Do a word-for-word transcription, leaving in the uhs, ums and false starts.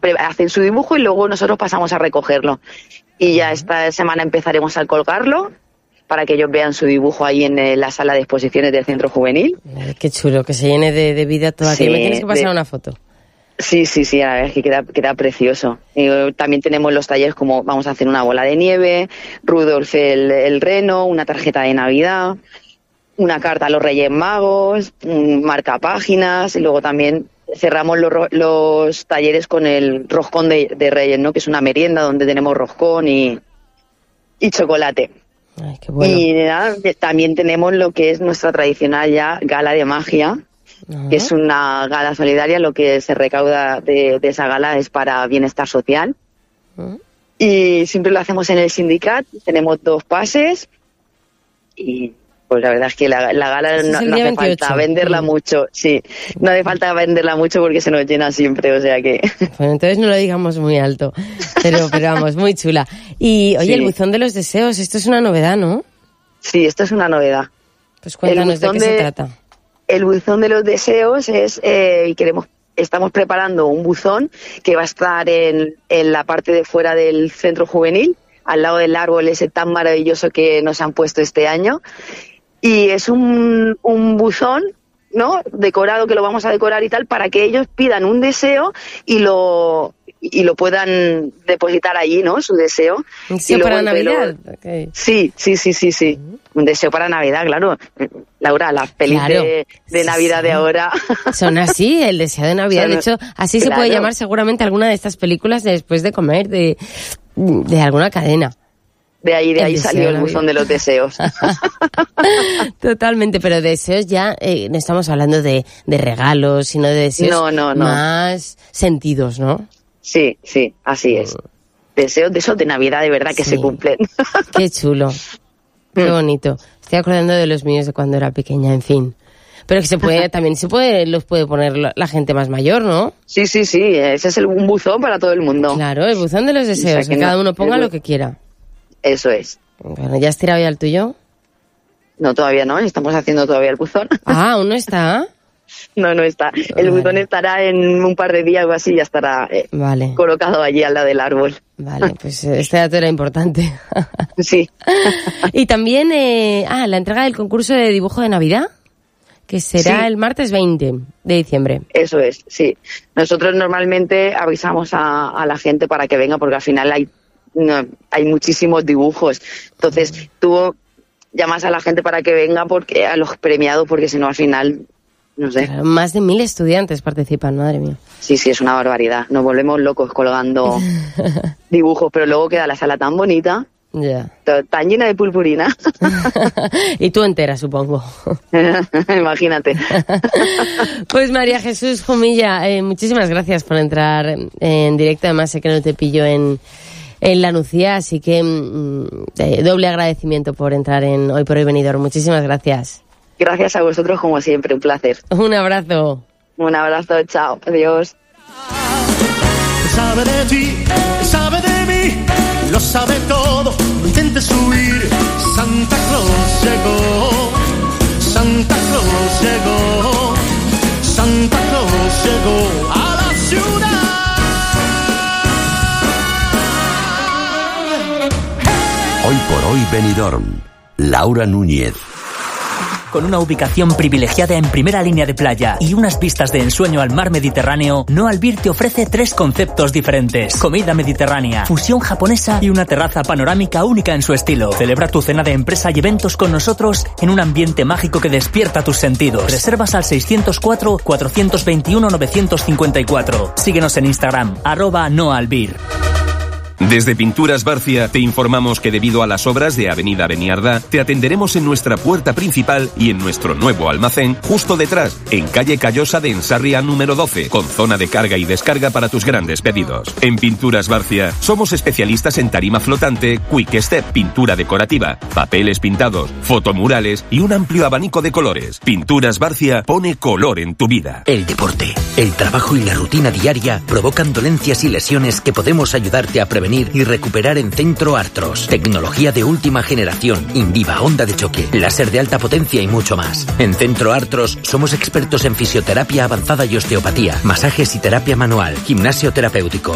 hacen su dibujo y luego nosotros pasamos a recogerlo. Y ya esta semana empezaremos a colgarlo para que ellos vean su dibujo ahí en eh, la sala de exposiciones del Centro Juvenil. Ay, qué chulo, que se llene de, de vida toda aquí. Sí, me tienes que pasar de... una foto. Sí, sí, sí, la verdad es que queda, queda precioso. Y también tenemos los talleres como vamos a hacer una bola de nieve, Rudolf el, el reno, una tarjeta de Navidad, una carta a los Reyes Magos, un marcapáginas, y luego también cerramos los, los talleres con el roscón de, de Reyes, ¿no? Que es una merienda donde tenemos roscón y, y chocolate. Ay, qué bueno. Y nada, también tenemos lo que es nuestra tradicional ya gala de magia, uh-huh. que es una gala solidaria. Lo que se recauda de, de esa gala es para bienestar social. Uh-huh. Y siempre lo hacemos en el sindicato. Tenemos dos pases y pues la verdad es que la, la gala no, no hace falta venderla mm. mucho. Sí, no hace falta venderla mucho porque se nos llena siempre, o sea que... Bueno, entonces no lo digamos muy alto, pero, pero vamos, muy chula. Y oye, sí. El buzón de los deseos, esto es una novedad, ¿no? Sí, esto es una novedad. Pues cuéntanos de qué de, se trata. El buzón de los deseos es, eh, y queremos, estamos preparando un buzón que va a estar en, en la parte de fuera del Centro Juvenil, al lado del árbol ese tan maravilloso que nos han puesto este año. Y es un, un buzón, ¿no? Decorado, que lo vamos a decorar y tal, para que ellos pidan un deseo y lo y lo puedan depositar allí, ¿no? Su deseo. ¿Un deseo para Navidad? Lo... Okay. Sí, sí, sí, sí, sí. Un deseo para Navidad, claro. Laura, las pelis claro. de, de Navidad sí. de ahora... Son así, el deseo de Navidad. Son... De hecho, así claro. se puede llamar seguramente alguna de estas películas de después de comer, de, de alguna cadena. De ahí, de el ahí salió el buzón de los deseos. Totalmente, pero deseos ya, eh, no estamos hablando de, de regalos, sino de deseos no, no, no. más sentidos, ¿no? Sí, sí, así es. Deseos de esos de Navidad de verdad que sí. se cumplen. Qué chulo, qué bonito. Estoy acordando de los míos de cuando era pequeña, en fin. Pero que se puede, también se puede, los puede poner la gente más mayor, ¿no? Sí, sí, sí, ese es el, un buzón para todo el mundo. Claro, el buzón de los deseos, o sea, que, que cada no, uno ponga el... lo que quiera. Eso es. Bueno, ¿ya has tirado ya el tuyo? No, todavía no, estamos haciendo todavía el buzón. Ah, ¿aún no está? No, no está. El vale. buzón estará en un par de días o así, ya estará eh, vale. colocado allí al lado del árbol. Vale, pues este dato era importante. Sí. Y también, eh, ah, la entrega del concurso de dibujo de Navidad, que será sí. el martes veinte de diciembre. Eso es, sí. Nosotros normalmente avisamos a, a la gente para que venga, porque al final hay No, hay muchísimos dibujos. Entonces, tú llamas a la gente para que venga, porque a los premiados, porque si no, al final, no sé. Claro, más de mil estudiantes participan, madre mía. Sí, sí, es una barbaridad. Nos volvemos locos colgando dibujos, pero luego queda la sala tan bonita, yeah. tan llena de purpurina. Y tú entera, supongo. Imagínate. Pues María Jesús Jumilla, eh, muchísimas gracias por entrar en directo. Además, sé que no te pillo en... en la Nucía, así que eh, doble agradecimiento por entrar en Hoy por Hoy Benidorm. Muchísimas gracias. Gracias a vosotros, como siempre, un placer. Un abrazo. Un abrazo, chao, adiós. Sabe de ti, sabe de mí, lo sabe todo, no intentes huir. Santa Claus llegó, Santa Claus llegó, Santa Claus llegó a la ciudad. Hoy por Hoy Benidorm, Laura Núñez. Con una ubicación privilegiada en primera línea de playa y unas vistas de ensueño al mar Mediterráneo, No Albir te ofrece tres conceptos diferentes: comida mediterránea, fusión japonesa y una terraza panorámica única en su estilo. Celebra tu cena de empresa y eventos con nosotros en un ambiente mágico que despierta tus sentidos. Reservas al seiscientos cuatro, cuatrocientos veintiuno, novecientos cincuenta y cuatro. Síguenos en Instagram, arroba No Albir. Desde Pinturas Barcia te informamos que debido a las obras de Avenida Beniardá te atenderemos en nuestra puerta principal y en nuestro nuevo almacén justo detrás, en calle Callosa de Ensarria número doce, con zona de carga y descarga para tus grandes pedidos. En Pinturas Barcia somos especialistas en tarima flotante, quick step, pintura decorativa, papeles pintados, fotomurales y un amplio abanico de colores. Pinturas Barcia pone color en tu vida. El deporte, el trabajo y la rutina diaria provocan dolencias y lesiones que podemos ayudarte a prevenir y recuperar en Centro Artros. Tecnología de última generación, Indiva, onda de choque, láser de alta potencia y mucho más. En Centro Artros somos expertos en fisioterapia avanzada y osteopatía, masajes y terapia manual, gimnasio terapéutico.